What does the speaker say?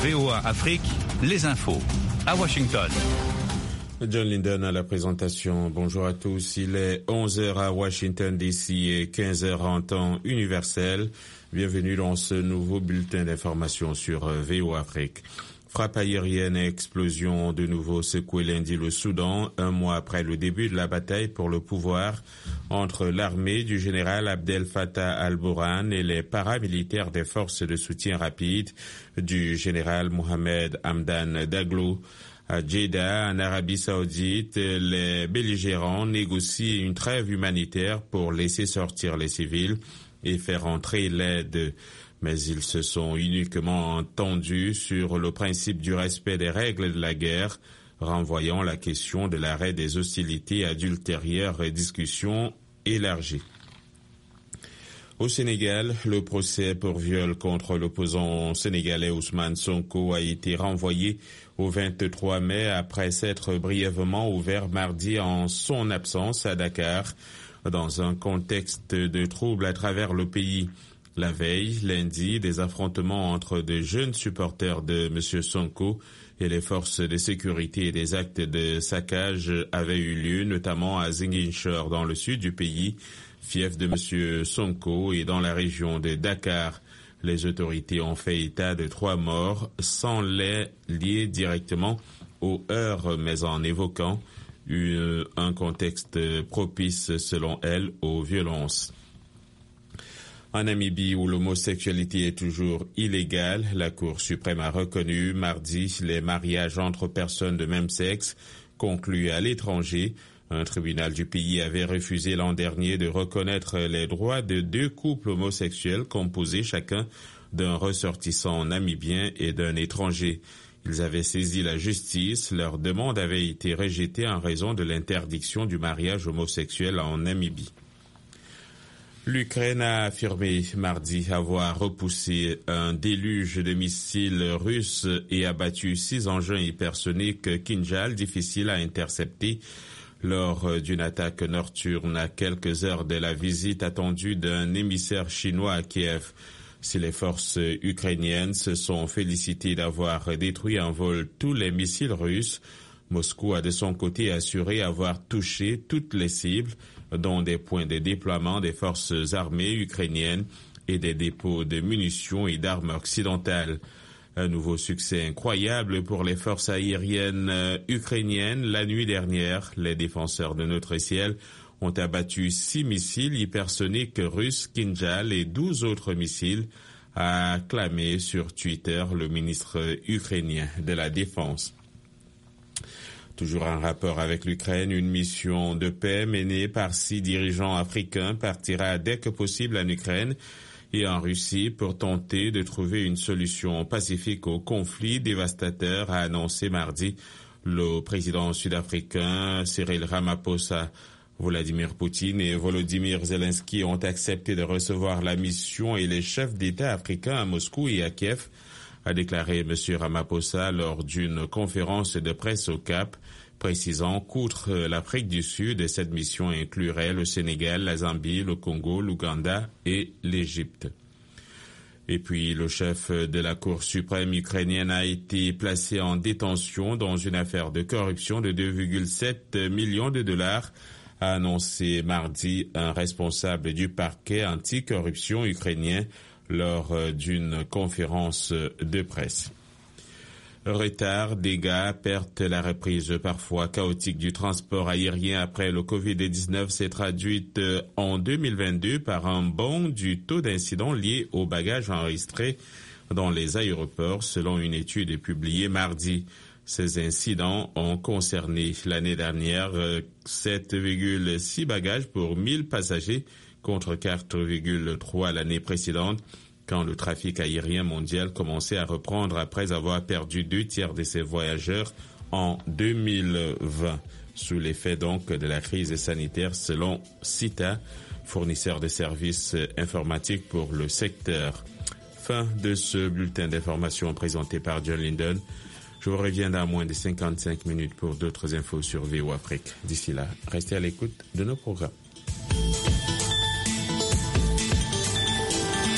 VOA Afrique, les infos. À Washington. John Linden à la présentation. Bonjour à tous. Il est 11h à Washington DC et 15h en temps universel. Bienvenue dans ce nouveau bulletin d'information sur VOA Afrique. Frappe aérienne et explosion de nouveau secoué lundi le Soudan, un mois après le début de la bataille pour le pouvoir entre l'armée du général Abdel Fattah al-Burhan et les paramilitaires des forces de soutien rapide du général Mohamed Hamdan Daglo. À Jeddah, en Arabie Saoudite, les belligérants négocient une trêve humanitaire pour laisser sortir les civils et faire entrer l'aide. Mais ils se sont uniquement entendus sur le principe du respect des règles de la guerre, renvoyant la question de l'arrêt des hostilités à d'ultérieures discussions élargies. Au Sénégal, le procès pour viol contre l'opposant sénégalais Ousmane Sonko a été renvoyé au 23 mai après s'être brièvement ouvert mardi en son absence à Dakar, dans un contexte de troubles à travers le pays. La veille, lundi, des affrontements entre de jeunes supporters de M. Sonko et les forces de sécurité et des actes de saccage avaient eu lieu, notamment à Ziguinchor, dans le sud du pays, fief de M. Sonko, et dans la région de Dakar. Les autorités ont fait état de 3 morts, sans les lier directement aux heurts, mais en évoquant un contexte propice, selon elle, aux violences. En Namibie, où l'homosexualité est toujours illégale, la Cour suprême a reconnu mardi les mariages entre personnes de même sexe conclus à l'étranger. Un tribunal du pays avait refusé l'an dernier de reconnaître les droits de 2 couples homosexuels composés chacun d'un ressortissant namibien et d'un étranger. Ils avaient saisi la justice, leur demande avait été rejetée en raison de l'interdiction du mariage homosexuel en Namibie. L'Ukraine a affirmé mardi avoir repoussé un déluge de missiles russes et abattu 6 engins hypersoniques Kinjal difficiles à intercepter lors d'une attaque nocturne à quelques heures de la visite attendue d'un émissaire chinois à Kiev. Si les forces ukrainiennes se sont félicitées d'avoir détruit en vol tous les missiles russes, Moscou a de son côté assuré avoir touché toutes les cibles, dont des points de déploiement des forces armées ukrainiennes et des dépôts de munitions et d'armes occidentales. Un nouveau succès incroyable pour les forces aériennes ukrainiennes. La nuit dernière, les défenseurs de notre ciel ont abattu 6 missiles hypersoniques russes Kinjal et 12 autres missiles, a clamé sur Twitter le ministre ukrainien de la Défense. Toujours en rapport avec l'Ukraine, une mission de paix menée par 6 dirigeants africains partira dès que possible en Ukraine et en Russie pour tenter de trouver une solution pacifique au conflit dévastateur, a annoncé mardi le président sud-africain Cyril Ramaphosa. Vladimir Poutine et Volodymyr Zelensky ont accepté de recevoir la mission et les chefs d'État africains à Moscou et à Kiev, a déclaré M. Ramaphosa lors d'une conférence de presse au Cap, précisant qu'outre l'Afrique du Sud, cette mission inclurait le Sénégal, la Zambie, le Congo, l'Ouganda et l'Égypte. Et puis, le chef de la Cour suprême ukrainienne a été placé en détention dans une affaire de corruption de 2,7 millions de dollars, a annoncé mardi un responsable du parquet anticorruption ukrainien lors d'une conférence de presse. Retard, dégâts, perte, la reprise parfois chaotique du transport aérien après le Covid-19 s'est traduite en 2022 par un bond du taux d'incidents liés aux bagages enregistrés dans les aéroports, selon une étude publiée mardi. Ces incidents ont concerné l'année dernière 7,6 bagages pour 1000 passagers contre 4,3 l'année précédente, quand le trafic aérien mondial commençait à reprendre après avoir perdu 2/3 de ses voyageurs en 2020, sous l'effet donc de la crise sanitaire, selon CITA, fournisseur de services informatiques pour le secteur. Fin de ce bulletin d'information présenté par John Linden. Je vous reviens dans moins de 55 minutes pour d'autres infos sur VOA Afrique. D'ici là, restez à l'écoute de nos programmes.